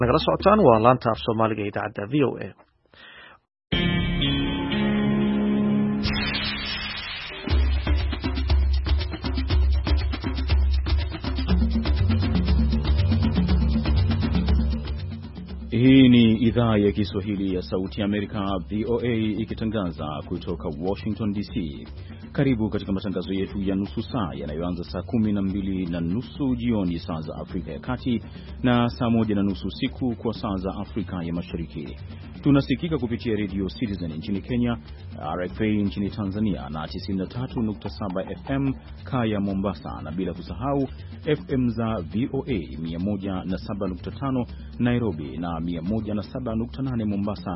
nagala socotaan waa laanta af Soomaaliga idaacadda VOA. Hii ni idhaa ya Kiswahili ya Sauti ya Amerika VOA ikitangaza kutoka Washington DC. Karibu katika matangazo yetu ya nusu saa yanayoanza saa 12:30 jioni saa za Afrika ya Kati na saa 1:30 usiku kwa saa za Afrika ya Mashariki. Tunasikika kupitia Radio Citizen nchini Kenya, RFA nchini Tanzania na 93.7 FM Kaya Mombasa, na bila kusahau FM za VOA 107.5 Nairobi na 107.8 Mombasa,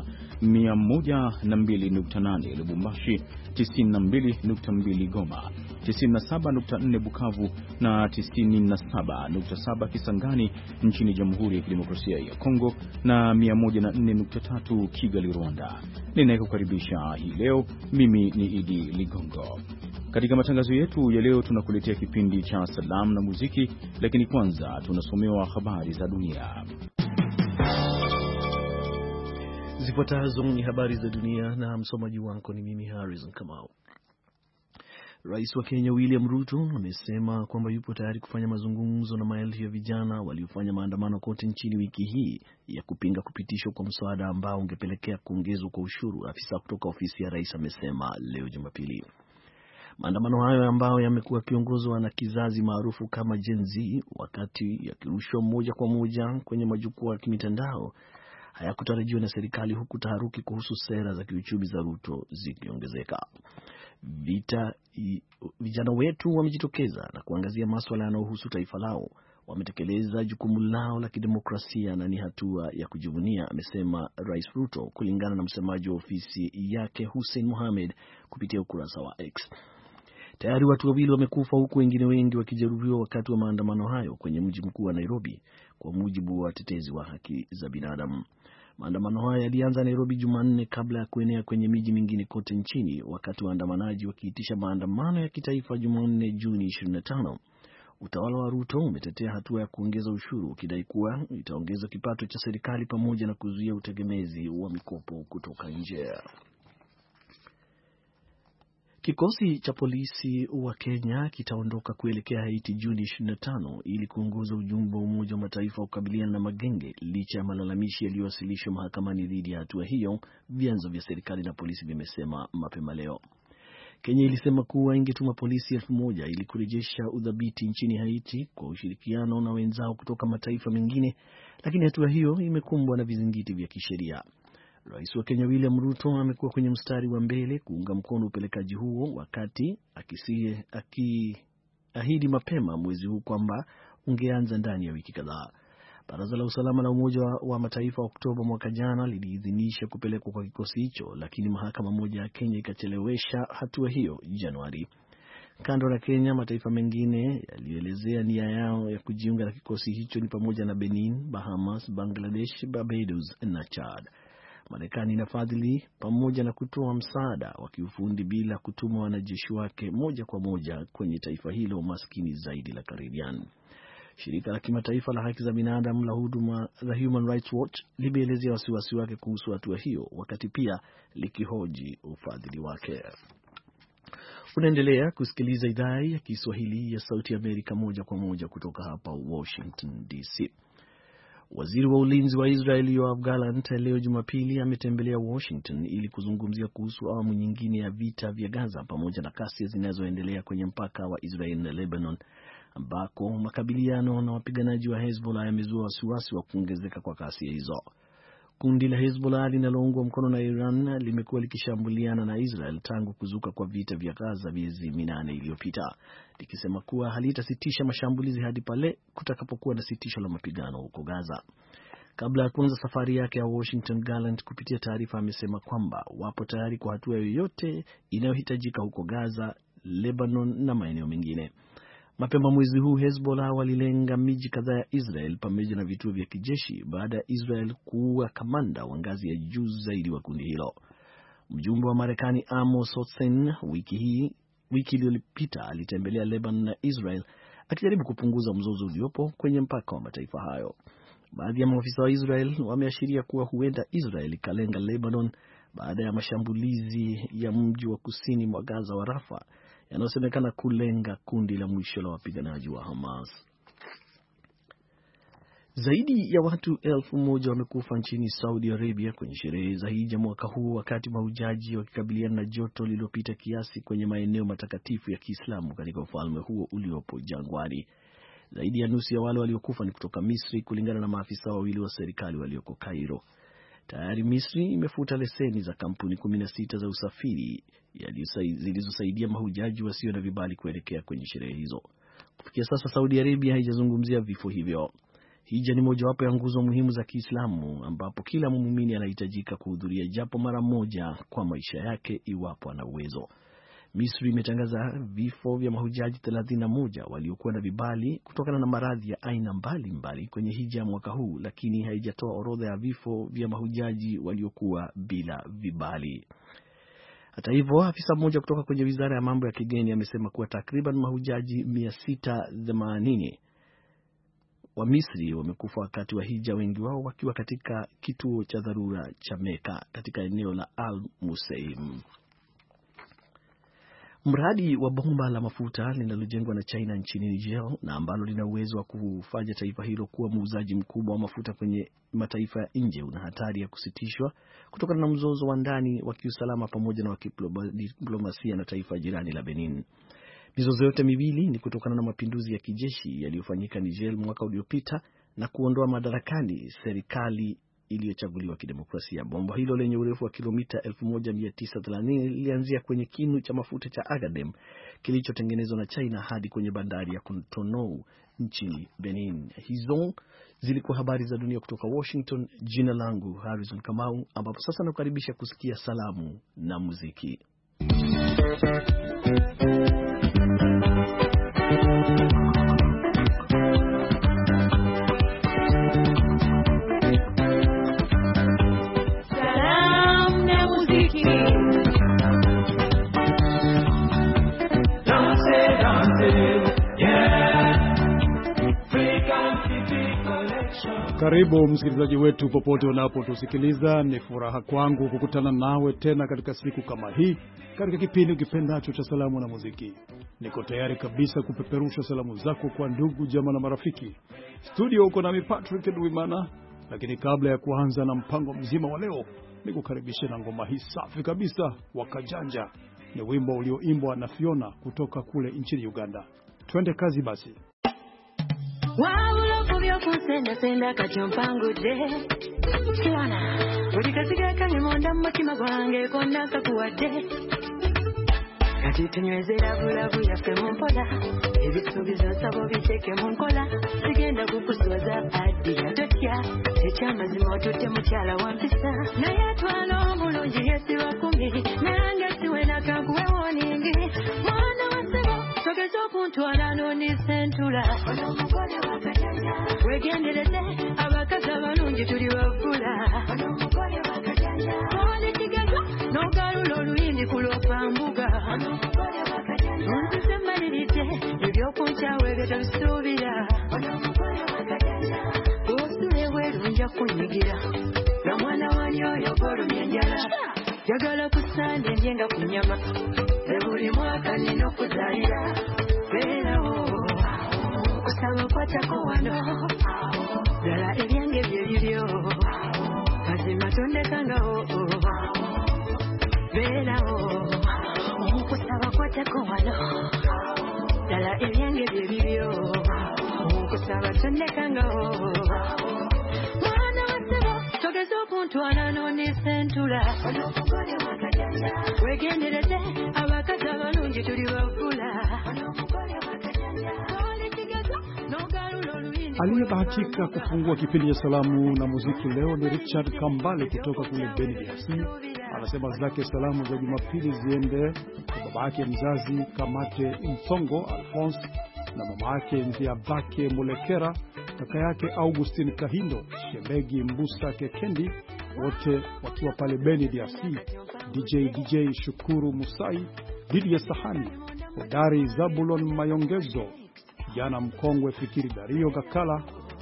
102.8 Lubumbashi, 92.2 Goma, 97.4 Bukavu na 97.7 Kisangani nchini Jamhuri ya Kidemokrasia ya Kongo na 104.3 Kigali, Rwanda. Ninayekukaribisha hii leo mimi ni Idi Ligongo. Katika matangazo yetu ya leo tunakuletea kipindi cha salamu na muziki, lakini kwanza tunasomewa habari za dunia. Zifuatazo ni habari za dunia na msomaji wako ni mimi Harrison Kamau. Rais wa Kenya William Ruto amesema kwamba yupo tayari kufanya mazungumzo na maelfu ya vijana waliofanya maandamano kote nchini wiki hii ya kupinga kupitishwa kwa mswada ambao ungepelekea kuongezwa kwa ushuru, afisa kutoka ofisi ya rais amesema leo Jumapili. Maandamano hayo ambayo yamekuwa kiongozwa na kizazi maarufu kama Gen Z, wakati yakirushwa moja kwa moja kwenye majukwaa ya kimitandao, hayakutarajiwa na serikali, huku taharuki kuhusu sera za kiuchumi za Ruto zikiongezeka. Vijana wetu wamejitokeza na kuangazia masuala yanayohusu taifa lao. Wametekeleza jukumu lao la kidemokrasia na ni hatua ya kujivunia, amesema Rais Ruto, kulingana na msemaji wa ofisi yake Hussein Mohamed kupitia ukurasa wa X. Tayari watu wawili wamekufa huku wengine wengi wakijeruhiwa wakati wa maandamano hayo kwenye mji mkuu wa Nairobi, kwa mujibu wa watetezi wa haki za binadamu. Maandamano haya yalianza Nairobi Jumanne kabla ya kuenea kwenye miji mingine kote nchini, wakati waandamanaji wakiitisha maandamano ya kitaifa Jumanne Juni 25. Utawala wa Ruto umetetea hatua ya kuongeza ushuru, ukidai kuwa itaongeza kipato cha serikali pamoja na kuzuia utegemezi wa mikopo kutoka nje. Kikosi cha polisi wa Kenya kitaondoka kuelekea Haiti Juni 25 ili kuongoza ujumbe wa Umoja wa Mataifa kukabiliana na magenge, licha ya malalamishi yaliyowasilishwa mahakamani dhidi ya hatua hiyo, vyanzo vya serikali na polisi vimesema mapema leo. Kenya ilisema kuwa ingetuma polisi 1,000 ili kurejesha udhabiti nchini Haiti kwa ushirikiano na wenzao kutoka mataifa mengine, lakini hatua hiyo imekumbwa na vizingiti vya kisheria. Rais wa Kenya William Ruto amekuwa kwenye mstari wa mbele kuunga mkono upelekaji huo, wakati akiahidi mapema mwezi huu kwamba ungeanza ndani ya wiki kadhaa. Baraza la Usalama la Umoja wa Mataifa Oktoba mwaka jana liliidhinisha kupelekwa kwa kikosi hicho, lakini mahakama moja ya Kenya ikachelewesha hatua hiyo Januari. Kando na Kenya, mataifa mengine yalielezea nia yao ya kujiunga na kikosi hicho ni pamoja na Benin, Bahamas, Bangladesh, Barbados na Chad. Marekani inafadhili pamoja na kutoa msaada wa kiufundi bila kutuma wanajeshi wake moja kwa moja kwenye taifa hilo maskini zaidi la Caribbean. Shirika la kimataifa la haki za binadamu la huduma la Human Rights Watch limeelezea wasiwasi wake kuhusu hatua hiyo, wakati pia likihoji ufadhili wake. Unaendelea kusikiliza idhaa ya Kiswahili ya Sauti ya Amerika moja kwa moja kutoka hapa Washington DC. Waziri wa ulinzi wa Israel Yoav Gallant leo Jumapili ametembelea Washington ili kuzungumzia kuhusu awamu nyingine ya vita vya Gaza pamoja na kasi zinazoendelea kwenye mpaka wa Israel na Lebanon, ambako makabiliano na wapiganaji wa Hezbollah yamezua wasiwasi wa kuongezeka kwa kasi hizo. Kundi la Hezbollah linaloungwa mkono na Iran limekuwa likishambuliana na Israel tangu kuzuka kwa vita vya Gaza miezi 8 iliyopita, likisema kuwa halitasitisha mashambulizi hadi pale kutakapokuwa na sitisho la mapigano huko Gaza. Kabla ya kuanza safari yake ya Washington, Gallant kupitia taarifa amesema kwamba wapo tayari kwa hatua yoyote inayohitajika huko Gaza, Lebanon na maeneo mengine. Mapema mwezi huu Hezbollah walilenga miji kadhaa ya Israel pamoja na vituo vya kijeshi baada ya Israel kuua kamanda wa ngazi ya juu zaidi wa kundi hilo. Mjumbe wa Marekani Amos Hochstein wiki iliyopita alitembelea Lebanon na Israel akijaribu kupunguza mzozo uliopo kwenye mpaka wa mataifa hayo. Baadhi ya maafisa wa Israel wameashiria kuwa huenda Israel ikalenga Lebanon baada ya mashambulizi ya mji wa kusini mwa Gaza wa Rafah yanayosemekana kulenga kundi la mwisho la wapiganaji wa Hamas. Zaidi ya watu 1,000 wamekufa nchini Saudi Arabia kwenye sherehe za Hija mwaka huu, wakati mahujaji wakikabiliana na joto lililopita kiasi kwenye maeneo matakatifu ya Kiislamu katika ufalme huo uliopo jangwani. Zaidi ya nusu ya wale waliokufa ni kutoka Misri, kulingana na maafisa wawili wa serikali walioko Cairo. Tayari Misri imefuta leseni za kampuni 16 za usafiri zilizosaidia mahujaji wasio na vibali kuelekea kwenye sherehe hizo. Kufikia sasa Saudi Arabia haijazungumzia vifo hivyo. Hija ni mojawapo ya nguzo muhimu za Kiislamu ambapo kila muumini anahitajika kuhudhuria japo mara moja kwa maisha yake iwapo ana uwezo. Misri imetangaza vifo vya mahujaji 31 waliokuwa na vibali kutokana na maradhi ya aina mbalimbali kwenye hija mwaka huu, lakini haijatoa orodha ya vifo vya mahujaji waliokuwa bila vibali. Hata hivyo, afisa mmoja kutoka kwenye Wizara ya Mambo ya Kigeni amesema kuwa takriban mahujaji 680 wa Misri wamekufa wakati wa hija, wengi wao wakiwa katika kituo cha dharura cha Meka katika eneo la Al Musaim. Mradi wa bomba la mafuta linalojengwa na China nchini Niger na ambalo lina uwezo wa kufanya taifa hilo kuwa muuzaji mkubwa wa mafuta kwenye mataifa ya nje una hatari ya kusitishwa kutokana na mzozo wa ndani wa kiusalama pamoja na wa kidiplomasia na taifa jirani la Benin. Mizozo yote miwili ni kutokana na mapinduzi ya kijeshi yaliyofanyika Niger mwaka uliopita na kuondoa madarakani serikali iliyochaguliwa kidemokrasia. Bomba hilo lenye urefu wa kilomita 1930 lilianzia kwenye kinu cha mafuta cha Agadem kilichotengenezwa na China hadi kwenye bandari ya Cotonou nchini Benin. Hizo zilikuwa habari za dunia kutoka Washington. Jina langu Harrison Kamau, ambapo sasa nakukaribisha kusikia salamu na muziki. Karibu msikilizaji wetu popote unapotusikiliza. Ni furaha kwangu kukutana nawe tena katika siku kama hii katika kipindi ukipendacho cha salamu na muziki. Niko tayari kabisa kupeperusha salamu zako kwa ndugu, jamaa na marafiki. Studio uko nami Patrick Ndwimana, lakini kabla ya kuanza na mpango mzima wa leo, nikukaribisha na ngoma hii safi kabisa, Wakajanja. Ni wimbo ulioimbwa na Fiona kutoka kule nchini Uganda. Twende kazi basi. Waulo kubyo kusenda senda kachompangu de Fiona Udikasiga kange monda mwatima gwange kona kakuwade Kati tunywezera bulabu yafe mumpola Ebisubizo nsabo bicheke munkola Sigenda kukusoza adi ya dotya Echamazima otute muchala wampisa Na yatwano mulungi yesi wakumi Nange siwe nakakuwe woningi Mwana wasebo Sogezo kuntwala noni sentula Wegendeleze abakazi abalungi tuli wafula Kole kigazo n'ogalulo oluyindi ku lwopambuga Nzize mmaliride ebyokunkyawe byetabisuubira Osule bweru nja kunyigira Na mwana wani oyo golumya njala Jagala kusande ndyenga ku nnyama Buli mwaka nina okuzaalira Beerawo Osaba kwatako wano Dala ebyange byebibyo Mazima tondekangawo Beerawo Osaba kwatako wano Dala ebyange byebibyo Osaba tondekangawo Mwana wasebo Togeza okuntwala n'onisentula Wegendereze abakazi abalungi tuli bafula Aliyebahatika kufungua kipindi cha salamu na muziki leo ni Richard Kambale kutoka kule Beni DRC. Anasema zake salamu za Jumapili ziende kwa baba yake mzazi Kamate Msongo Alphonse na mama yake Nziabake Mulekera, kaka yake Augustine Kahindo, Shemegi Mbusa Kekendi, wote wakiwa pale Beni DRC. DJ Shukuru Musai, Didier Sahani, Hodari Zabulon Mayongezo, kijana mkongwe Fikiri Dario Gakala,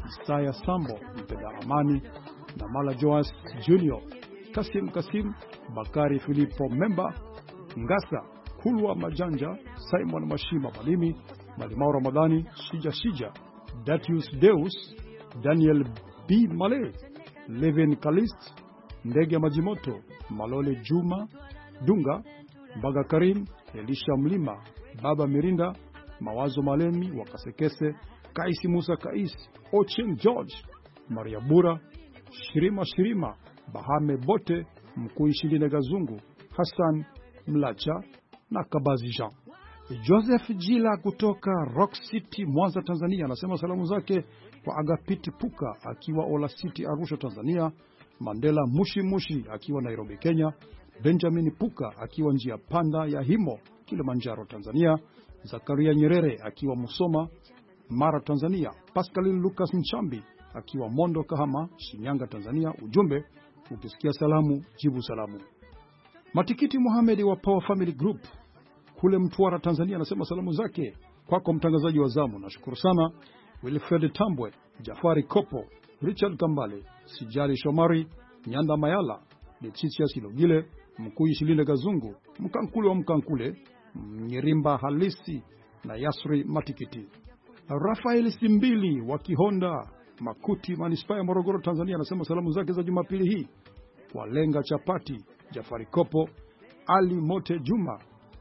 Isaya Sambo mpenda amani na Mala Joas Junior, Kasim, Bakari Filipo Memba, Ngasa, Kulwa Majanja, Simon Mashima Malimi, Malimao Ramadhani, Shija, Datius Deus, Daniel B. Male, Levin Kalist, Ndege Majimoto, Malole Juma, Dunga, Baga Karim, Elisha Mlima, Baba Mirinda, Mawazo Malemi, Wakasekese, Kaisi Musa Kais, Ochen George, Maria Bura, Shirima, Bahame Bote, Mkui Shiline Gazungu, Hassan Mlacha na Kabazi Jean. Joseph Jila kutoka Rock City, Mwanza, Tanzania, anasema salamu zake kwa Agapiti Puka akiwa Ola City, Arusha, Tanzania, Mandela Mushi akiwa Nairobi, Kenya, Benjamin Puka akiwa njia panda ya Himo, Kilimanjaro, Tanzania, Zakaria Nyerere akiwa Musoma, Mara, Tanzania, Pascaline Lucas Nchambi akiwa Mondo, Kahama, Shinyanga, Tanzania. Ujumbe, ukisikia salamu jibu salamu. Matikiti Mohamed wa Power Family Group kule Mtwara, Tanzania, anasema salamu zake kwako mtangazaji wa zamu. Nashukuru sana Wilfred Tambwe, Jafari Kopo, Richard Kambale, Sijali Shomari, Nyanda Mayala, Lechicha Silogile, Mkuu Shilinde Gazungu, Mkankule wa Mkankule, Nyerimba Halisi na Yasri Matikiti. Rafael Simbili wa Kihonda Makuti, Manispaa ya Morogoro, Tanzania, anasema salamu zake za Jumapili hii kwa Lenga Chapati, Jafari Kopo, Ali Mote Juma,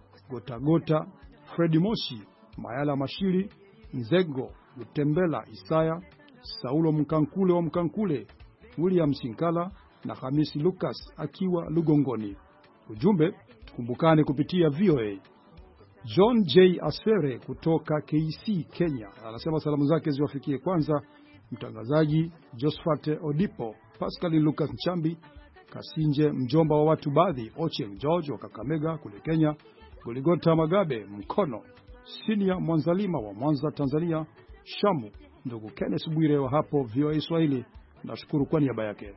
Gota, Fredi Moshi, Mayala Mashiri, Nzego, Utembela Isaya, Saulo Mkankule wa Mkankule, William Sinkala na Hamisi Lucas akiwa Lugongoni. Ujumbe, tukumbukane kupitia VOA. John J. Asere kutoka KC, Kenya, anasema salamu zake ziwafikie kwanza mtangazaji Josephat Odipo, Pascal Lucas Nchambi, Kasinje mjomba wa watu baadhi, Ochieng George wa Kakamega kule Kenya, Goligota Magabe Mkono, Sinia Mwanzalima wa Mwanza, Tanzania, Shamu, ndugu Kenneth Bwire wa hapo VOA Swahili, nashukuru kwa niaba yake.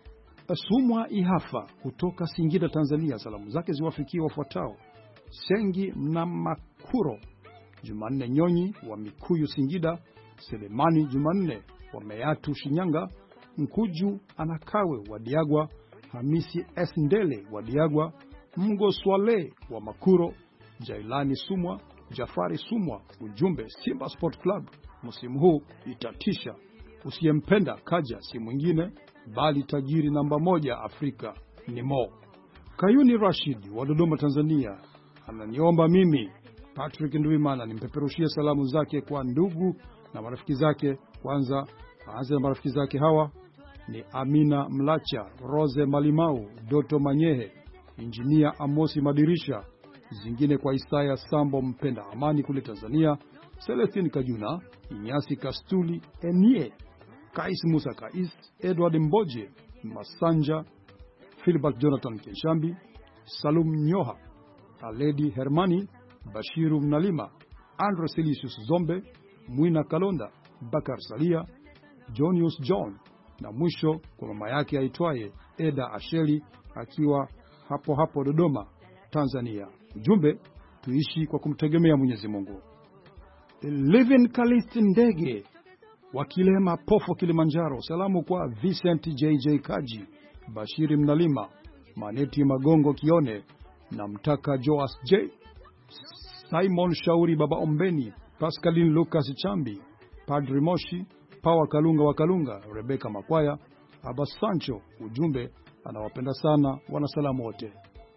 Asumwa Ihafa kutoka Singida, Tanzania, salamu zake ziwafikie wafuatao: Sengi Mnamakuro, Jumanne Nyonyi wa Mikuyu Singida, Selemani Jumanne wa Meatu Shinyanga, Mkuju Anakawe wa Diagwa, Hamisi Esndele wa Diagwa, Mgo Swale wa Makuro, Jailani Sumwa, Jafari Sumwa. Ujumbe, Simba Sport Club msimu huu itatisha, usiyempenda kaja si mwingine bali tajiri namba 1 Afrika ni Mo. Kayuni Rashid wa Dodoma, Tanzania, ananiomba mimi Patrick Ndwimana nimpeperushie salamu zake kwa ndugu na marafiki zake. Kwanza aanze na marafiki zake hawa ni Amina Mlacha, Rose Malimau, Doto Manyehe, Injinia Amosi Madirisha, zingine kwa Isaya Sambo mpenda amani kule Tanzania, Celestine Kajuna, Inyasi Kastuli, Enie Kais Musa Kais, Edward Mboje Masanja, Philbert Jonathan Kenshambi, Salum Nyoha, Aledi Hermani, Bashiru Mnalima, Andre Silisius Zombe, Mwina Kalonda, Bakar Salia, Jonius John, na mwisho kwa mama yake aitwaye Eda Asheli akiwa hapo Dodoma, Tanzania. Ujumbe, tuishi kwa kumtegemea Mwenyezi Mungu. Living Kalist Ndege wa Kilema Pofo, Kilimanjaro, salamu kwa Vincent JJ Kaji, Bashiri Mnalima, Maneti Magongo Kione na Mtaka Joas J, Simon Shauri, Baba Ombeni, Pascaline Lucas Chambi, Padri Moshi, Pawa Kalunga wa Kalunga, Rebeka Makwaya, Abbas Sancho. Ujumbe, anawapenda sana wanasalamu wote.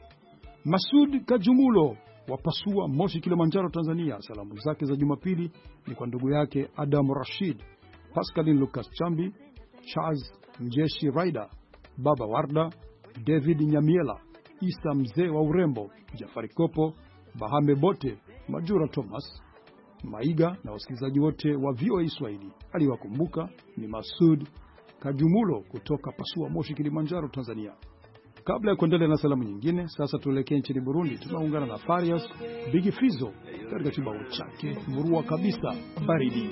Masud Kajumulo wa Pasua, Moshi, Kilimanjaro, Tanzania, salamu zake za Jumapili ni kwa ndugu yake Adam Rashid, Pascaline Lucas Chambi, Charles Mjeshi Raida, Baba Warda, David Nyamiela, Isa mzee wa urembo, Jafari Kopo, Bahame Bote, Majura Thomas, Maiga na wasikilizaji wote wa VOA Swahili. Aliwakumbuka ni Masud Kajumulo kutoka Pasua, Moshi, Kilimanjaro, Tanzania. Kabla ya kuendelea na salamu nyingine, sasa tuelekee nchini Burundi. Tunaungana na Farias Big Fizo katika kibao chake murua kabisa, Baridi.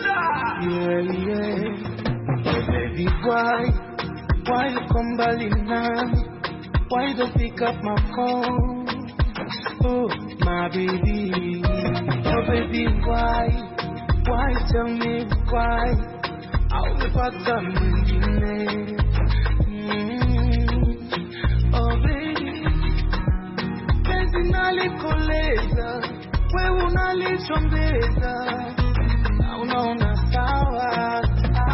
Baby, why you come back now? Why don't pick up my phone? Oh, my baby. Oh, baby, why tell me why? au umepata mwingine. Oh baby, penzi nalikoleza, wewe unalichombeza, unaona sawa.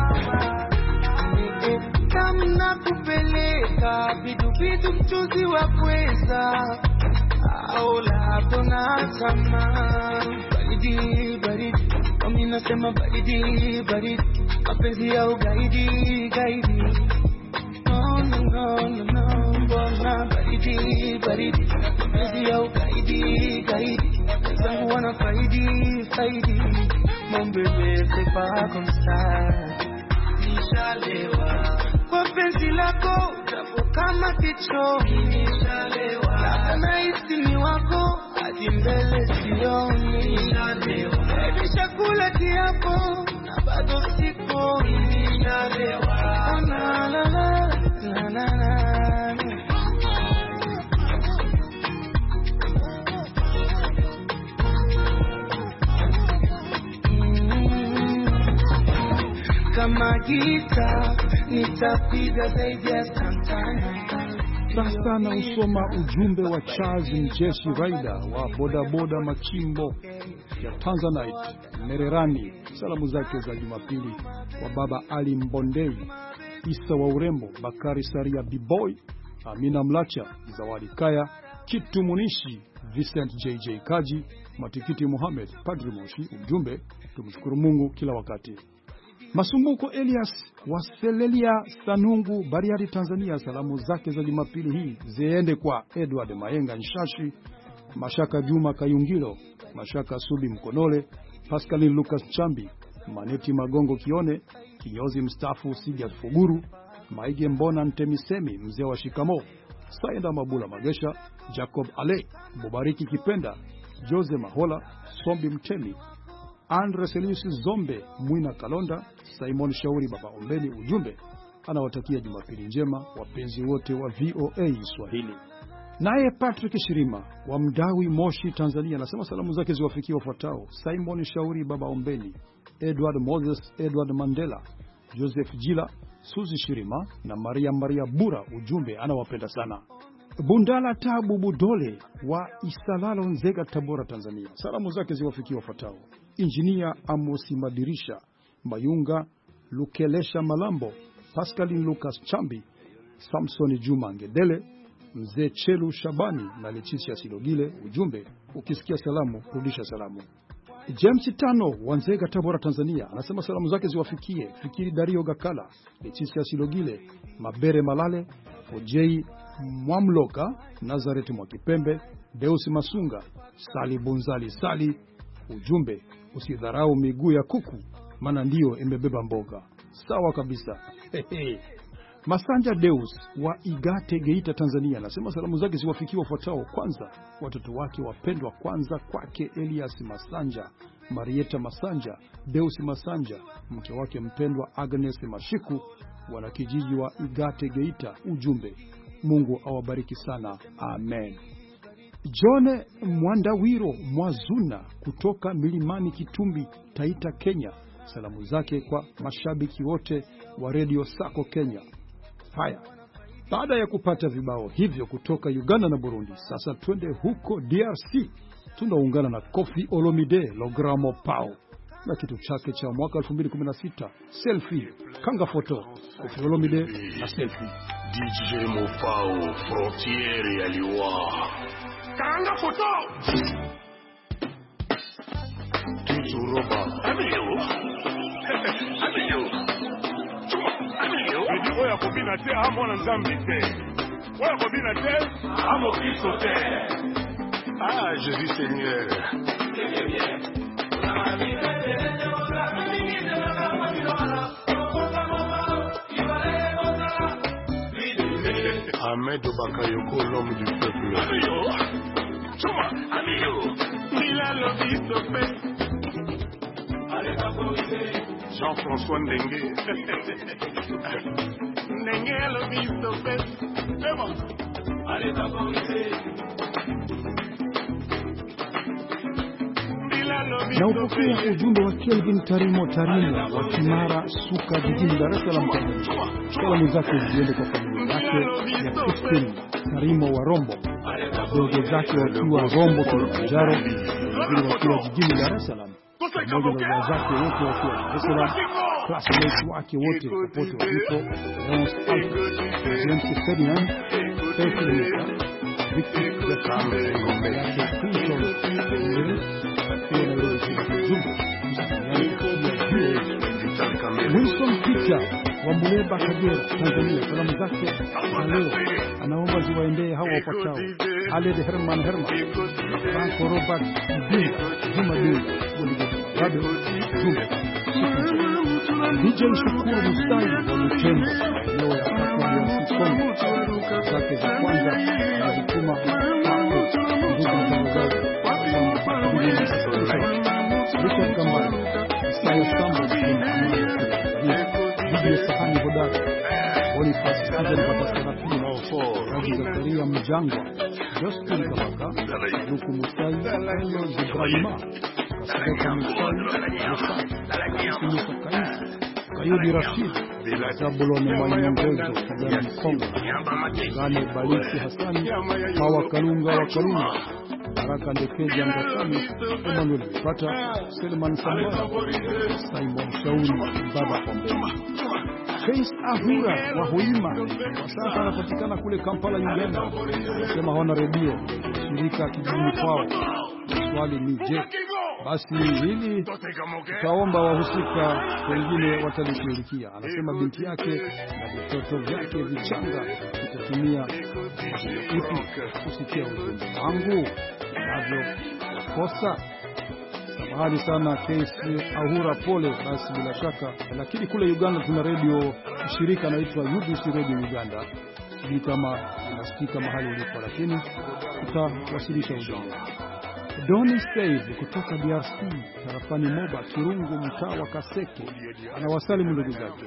Kama nakupeleka vitu mchuzi wa pweza, au labda unatama baridi baridi, mimi nasema baridi baridi, mapenzi ya ugaidi gaidi. No no no no no, mbona baridi baridi, mapenzi ya ugaidi gaidi, zangu wana faidi faidi. Mon bébé c'est pas comme ça, nishalewa kwa penzi lako, japo kama kicho nishalewa, na isini wako hadi mbele sioni. Nishalewa baby, chakula kiapo na bado siko. Nishalewa la la la la la. Kama gita nitapiga zaidi ya santana. Sasa na usoma ujumbe wa Charles Mjeshi Raida wa bodaboda Machimbo ya Tanzanite Mererani. Salamu zake za Jumapili wa baba Ali Mbondei, Isa wa Urembo, Bakari Saria B-Boy, Amina Mlacha, Zawadi Kaya, Kitu Munishi, Vincent JJ Kaji, Matikiti Muhammad, Padri Moshi. Ujumbe, tumshukuru Mungu kila wakati. Masumbuko Elias wa Selelia Sanungu, Bariadi, Tanzania. Salamu zake za Jumapili hii ziende kwa Edward Mayenga Nshashi, Mashaka Juma Kayungilo, Mashaka Subi Mkonole, Pascaline Lucas Chambi, Maneti Magongo Kione, Kinyozi mstaafu Sigia Fuguru, Maige Mbona Ntemisemi, mzee wa Shikamo, Saenda Mabula Magesha, Jacob Ale, Mubariki Kipenda, Jose Mahola, Sombi Mtemi, Andre Selius Zombe, Mwina Kalonda, Simon Shauri Baba Ombeni. Ujumbe, anawatakia Jumapili njema wapenzi wote wa VOA Swahili. Naye Patrick Shirima wa Mdawi, Moshi, Tanzania, anasema salamu zake ziwafikie wafuatao: Simon Shauri Baba Ombeni, Edward Moses, Edward Mandela, Joseph Jila, Suzi Shirima na Maria Bura. Ujumbe, anawapenda sana. Bundala Tabu Budole wa Isalalo, Nzega, Tabora, Tanzania, salamu zake ziwafikie wafuatao: Injinia Amosi Madirisha, Mayunga Lukelesha Malambo, Pascaline Lucas Chambi, Samson Juma Ngedele, Mzee Chelu Shabani na Leticia Silogile. Ujumbe, ukisikia salamu rudisha salamu. James Tano wa Nzega, Tabora, Tanzania, anasema salamu zake ziwafikie Fikiri Dario Gakala, Leticia Silogile, Mabere Malale, Ojei Mwamloka, Nazareti Mwakipembe, Deus Masunga, Sali Bunzali Sali. Ujumbe, usidharau miguu ya kuku, maana ndio imebeba mboga. Sawa kabisa. Masanja Deus wa Igate, Geita, Tanzania, anasema salamu zake ziwafikie wafuatao: kwanza watoto wake wapendwa, kwanza kwake Elias Masanja, Marieta Masanja, Deus Masanja, mke wake mpendwa Agnes Mashiku, wanakijiji wa Igate, Geita. Ujumbe, Mungu awabariki sana. Amen. John Mwandawiro Mwazuna kutoka Milimani Kitumbi, Taita, Kenya, salamu zake kwa mashabiki wote wa Radio Sako Kenya. Haya, baada ya kupata vibao hivyo kutoka Uganda na Burundi, sasa twende huko DRC. Tunaungana na Koffi Olomide Logramo Pao na kitu chake cha mwaka 2016 Selfie. Kanga foto Koffi Olomide na Selfie. DJ Mopao Frontiere ya Liwa. Kanga foto Tuzuroba Amiyo Edi oya kobina te amo na nzambi te. Oya kobina te amo Kristo te. Ah, Jésus Seigneur. Ahmed Bakayoko, l'homme du peuple. Amiyo Chuma Amiyo Mila Lobi Jean-François Ndengue. Ndengue Lobi Sope. C'est bon. Allez, t'as pas Na upokea ujumbe wa Kelvin Tarimo wa Kimara Suka jijini Dar es Salaam Tanzania. Salamu zake ziende kwa familia yake ya Christine Tarimo wa Rombo, wadogo zake wakiwa Rombo Kilimanjaro, wengine wakiwa jijini Dar es Salaam, pamoja na dada zake wote wakiwa Dar es Salaam, classmates wake wote popote walipo, Leonce Alfa, James Ferdinand, Faith Lisa, Victor Jeffrey, yake Clinton, akiwa Nairobi Wilson Peter wa Muleba Kagera Tanzania. Salamu zake za leo anaomba ziwaendee hawa wafuatao: Aled Herman Franco Robert Juma Rabe DJ Shukuru Mustai wa Lutembo, eneo ya Kakwa ya Sikongo. Zake za kwanza anazituma Richard Kambara, Isaya Sambo, Biblia Sahani Hodari, Boniface Azali Batasarafini, Raji Zakaria Mjangwa, Justin Kabaka, Luku Musai, Elio Zibrahima, Kasabeka Musai, Musa Kaisi, Kayudi Rashid, Zabulone Mwanyangozo, Kijana Mkongo, Gane Balisi Hasani, Hawa Kalunga wa Kalunga, Baraka Ndekeja Mbatani, Emmanuel Pata, Selman Sambara, Simon Shauri, Baba Pombeni. Face Ahura wa Hoima, kwa sasa anapatikana kule Kampala, Uganda. Anasema hawana redio shirika kijijini kwao. Swali ni je, basi hili tutaomba wahusika wengine watalishughulikia. Anasema binti yake na vitoto vyake vichanga vitatumia ipi kusikia ujumbe wangu navyo kosa. Samahani sana Case Ahura, pole. Basi bila shaka, lakini kule Uganda tuna redio shirika naitwa UBC Radio Uganda. Sijui kama inasikika mahali ulipo, lakini tutawasilisha ujumbe. Doni Save kutoka DRC, tarafani Moba Kirungu, mtaa wa Kaseke, anawasalimu ndugu zake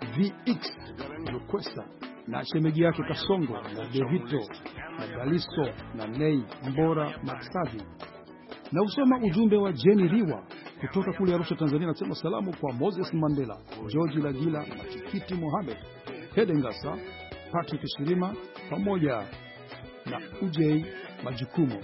VX Lukwesa na shemeji yake Kasongo na Devito na Galiso na Nei Mbora Maksavi. Na usoma ujumbe wa Jenny Riwa kutoka kule Arusha Tanzania, anasema salamu kwa Moses Mandela, George Lagila, Matikiti Mohamed, Hedengasa, Patrick Shirima pamoja na UJ Majukumo.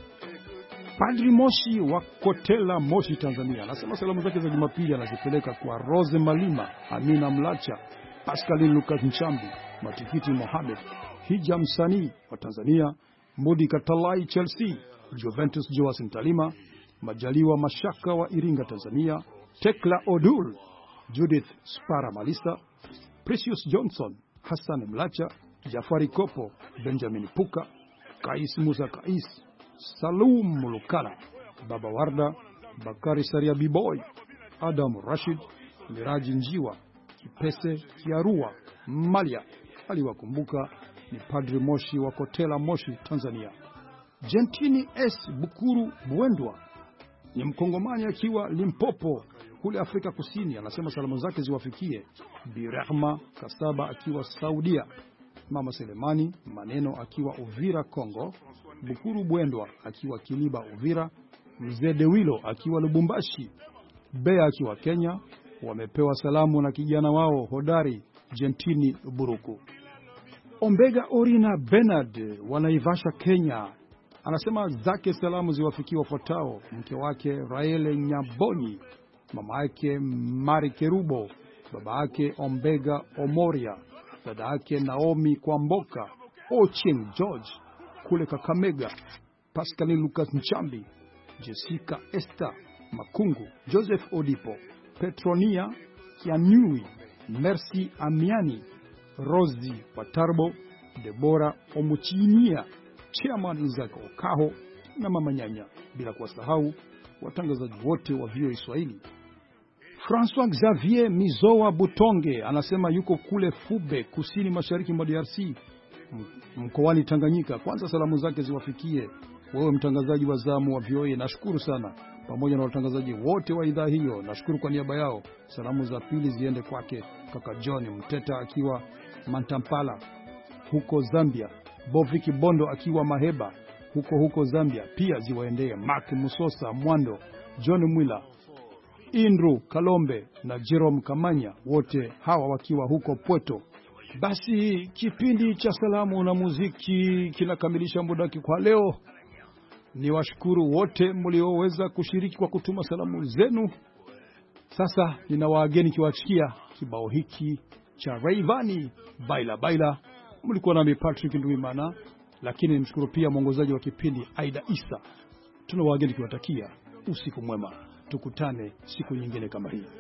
Padri Moshi wa Kotela Moshi Tanzania, anasema salamu zake za Jumapili anazipeleka kwa Rose Malima, Amina Mlacha, Pascaline Lucas Nchambi, Matikiti Mohamed, Hija Msanii wa Tanzania, Mudi Katalai Chelsea, Juventus Joasin Talima, Majaliwa Mashaka wa Iringa Tanzania, Tekla Odul, Judith Spara Malisa, Precious Johnson, Hassan Mlacha, Jafari Kopo, Benjamin Puka, Kais Musa Kais, Salum Mulukala, Baba Warda, Bakari Saria Biboy, Adam Rashid, Miraji Njiwa, Kipese Kiarua Malia. Aliwakumbuka ni Padri Moshi wa Kotela Moshi Tanzania. Gentini S Bukuru Buendwa ni Mkongomani akiwa Limpopo kule Afrika Kusini, anasema salamu zake ziwafikie Birahma Kasaba akiwa Saudia, Mama Selemani Maneno akiwa Uvira Kongo, Bukuru Buendwa akiwa Kiliba Uvira, Mzee Dewilo akiwa Lubumbashi, Bea akiwa Kenya. Wamepewa salamu na kijana wao hodari Gentini Buruku. Ombega Orina Bernard wanaivasha Kenya, anasema zake salamu ziwafikie wafuatao: mke wake Raele Nyaboni, mama yake Mari Kerubo, baba yake Ombega Omoria, dada yake Naomi Kwamboka, Ochieng George kule Kakamega, Pascaline Lucas Nchambi, Jessica Esther Makungu, Joseph Odipo, Petronia Kianui, Mercy Amiani, Rosie Watarbo, Deborah Omuchinia, Chairman Isaac Okaho na Mama Nyanya, bila kuwasahau watangazaji wote wa VOA Swahili. François Xavier Mizoa Butonge anasema yuko kule Fube, kusini mashariki mwa DRC, mkoani Tanganyika. Kwanza salamu zake ziwafikie wewe mtangazaji wa zamu wa VOA, nashukuru sana, pamoja na watangazaji wote wa idhaa hiyo, nashukuru kwa niaba yao. Salamu za pili ziende kwake kaka John Mteta akiwa Mantampala huko Zambia, Boviki Bondo akiwa Maheba huko Zambia. Pia ziwaendee Mark Musosa Mwando, John Mwila, Indru Kalombe na Jerome Kamanya, wote hawa wakiwa huko Pweto. Basi kipindi cha salamu na muziki kinakamilisha muda wake kwa leo. Ni washukuru wote mlioweza kushiriki kwa kutuma salamu zenu. Sasa nina wageni kiwachikia kibao hiki cha Rayvanny, Baila Baila. Mlikuwa nami Patrick Ndwimana, lakini nimshukuru pia mwongozaji wa kipindi Aida Isa. Tuna wageni kiwatakia usiku mwema. Tukutane siku nyingine kama hii.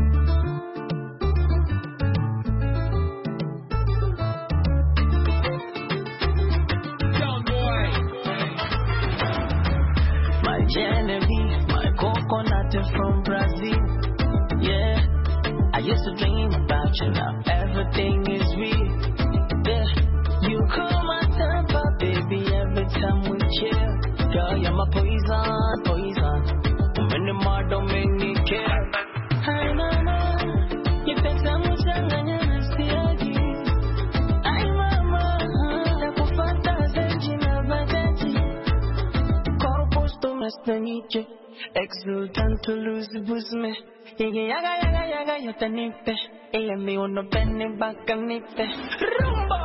My Genevieve, my coconut is from Brazil. Yeah, I used to dream about you, now everything is real. Yeah, you cool my temper, baby, every time we chill. Girl, you're my poison, poison. When the mar don't make me care. Ay, mama, you pensamos en mañana siagi. Ay, mama, te kufantas en Gina Badeti. Corpus tu me staniche, exultant to lose busme. Yaga, yaga, yaga, yo te nipe. Y en mi uno pene baka nipe. Rumba!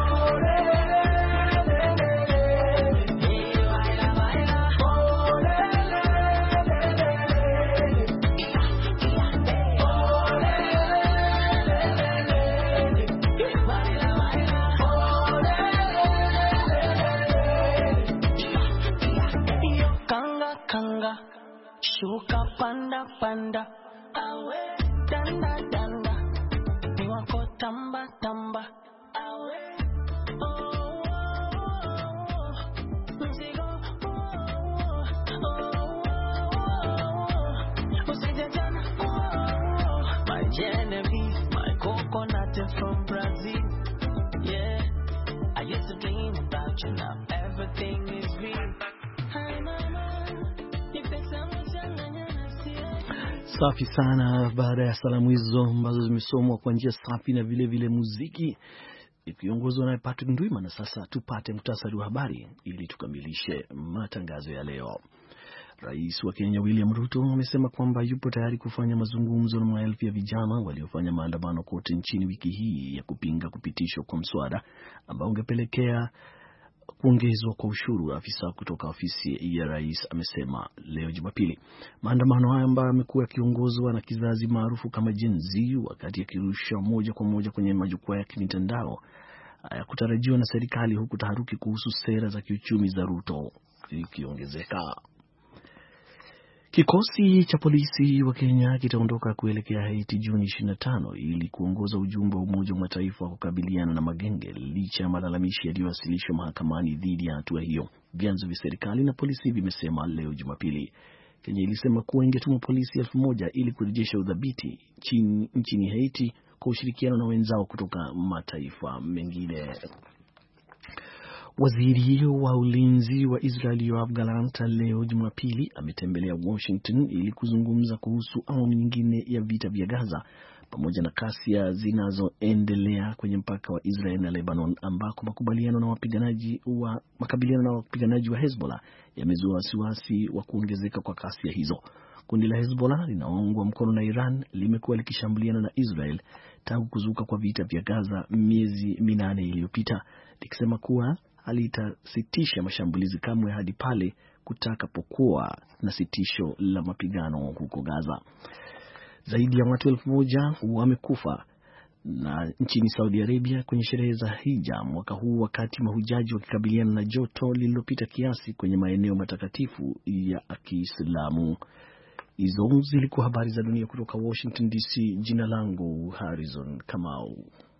Kanga, shuka panda panda, awe danda danda, ni wako tamba tamba, awe mzigo, usijajana, my Genevieve, my coconut is from Brazil. Yeah, I used to dream about you, now everything is real. Hi mama. Safi sana. Baada ya salamu hizo ambazo zimesomwa kwa njia safi na vile vile muziki ikiongozwa na Patrick Ndwimana, sasa tupate muhtasari wa habari ili tukamilishe matangazo ya leo. Rais wa Kenya William Ruto amesema kwamba yupo tayari kufanya mazungumzo na maelfu ya vijana waliofanya maandamano kote nchini wiki hii ya kupinga kupitishwa kwa mswada ambao ungepelekea kuongezwa kwa ushuru. Afisa kutoka ofisi ya rais amesema leo Jumapili. Maandamano haya ambayo yamekuwa yakiongozwa na kizazi maarufu kama Gen Z, wakati yakirusha moja kwa moja kwenye majukwaa ya mitandao, hayakutarajiwa na serikali, huku taharuki kuhusu sera za kiuchumi za Ruto ikiongezeka. Kikosi cha polisi wa Kenya kitaondoka kuelekea Haiti Juni 25 ili kuongoza ujumbe wa Umoja wa Mataifa wa kukabiliana na magenge, licha ya malalamishi yaliyowasilishwa mahakamani dhidi ya hatua hiyo. Vyanzo vya serikali na polisi vimesema leo Jumapili. Kenya ilisema kuwa ingetuma polisi 1,000 ili kurejesha udhabiti nchini Haiti kwa ushirikiano na wenzao kutoka mataifa mengine. Waziri wa ulinzi wa Israel Yoav Gallant leo Jumapili ametembelea Washington ili kuzungumza kuhusu awamu nyingine ya vita vya Gaza pamoja na kasia zinazoendelea kwenye mpaka wa Israel na Lebanon, ambako makabiliano na wapiganaji wa Hezbollah yamezua wasiwasi wa kuongezeka kwa kasia hizo. Kundi la Hezbollah linaungwa mkono na Iran limekuwa likishambuliana na Israel tangu kuzuka kwa vita vya Gaza miezi 8 iliyopita, likisema kuwa halitasitisha mashambulizi kamwe hadi pale kutakapokuwa na sitisho la mapigano huko Gaza. Zaidi ya watu 1,000 wamekufa na nchini Saudi Arabia kwenye sherehe za Hija mwaka huu, wakati mahujaji wakikabiliana na joto lililopita kiasi kwenye maeneo matakatifu ya Kiislamu. Hizo zilikuwa habari za dunia kutoka Washington DC. Jina langu Harrison Kamau.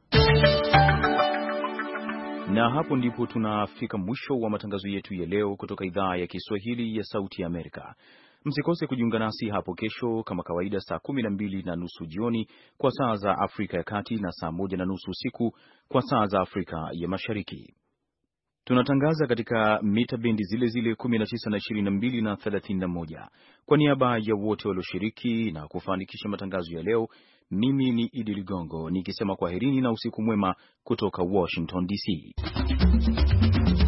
Na hapo ndipo tunafika mwisho wa matangazo yetu ya leo kutoka idhaa ya Kiswahili ya Sauti ya Amerika. Msikose kujiunga nasi hapo kesho kama kawaida saa 12:30 jioni kwa saa za Afrika ya Kati na saa 1:30 usiku kwa saa za Afrika ya Mashariki. Tunatangaza katika mita bendi zile zile 19 na 22 na 31. Kwa niaba ya wote walioshiriki na kufanikisha matangazo ya leo, mimi ni Idi Ligongo nikisema kwaherini na usiku mwema kutoka Washington DC.